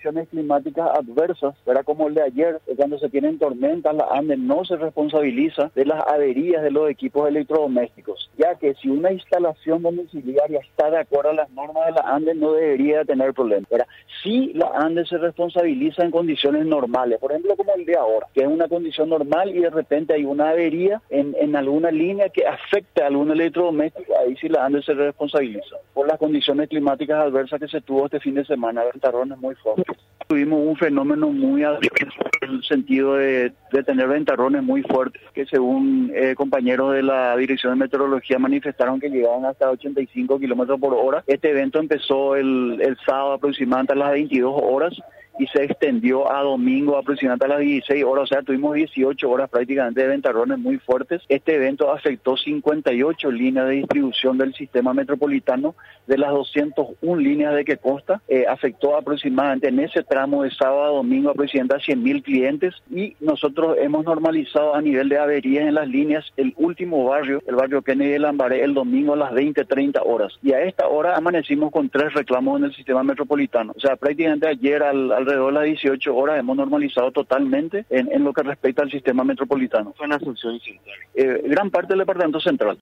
condiciones climáticas adversas, era como el de ayer, cuando se tienen tormentas, la ANDE no se responsabiliza de las averías de los equipos electrodomésticos, ya que si una instalación domiciliaria está de acuerdo a las normas de la ANDE no debería tener problemas. Si la ANDE se responsabiliza en condiciones normales, por ejemplo como el de ahora, que es una condición normal y de repente hay una avería en alguna línea que afecta a algún electrodoméstico, ahí sí la ANDE se responsabiliza por las condiciones climáticas adversas que se tuvo este fin de semana, ventarrones muy fuertes. Tuvimos un fenómeno muy adverso en el sentido de tener ventarrones muy fuertes, que según compañeros de la Dirección de Meteorología manifestaron que llegaban hasta 85 kilómetros por hora. Este evento empezó el sábado aproximadamente a las 22 horas y se extendió a domingo aproximadamente a las 16 horas, o sea, tuvimos 18 horas prácticamente de ventarrones muy fuertes. Este evento afectó 58 líneas de distribución del sistema metropolitano, de las 201 líneas de que consta, afectó aproximadamente en ese tramo de sábado a domingo aproximadamente a 100.000 clientes, y nosotros hemos normalizado a nivel de averías en las líneas el último barrio, el barrio Kennedy de Lambaré, el domingo a las 20:30 horas, y a esta hora amanecimos con 3 reclamos en el sistema metropolitano, o sea, prácticamente ayer alrededor de las 18 horas hemos normalizado totalmente en lo que respecta al sistema metropolitano. Fue en Asunción y Central. Gran parte del departamento central.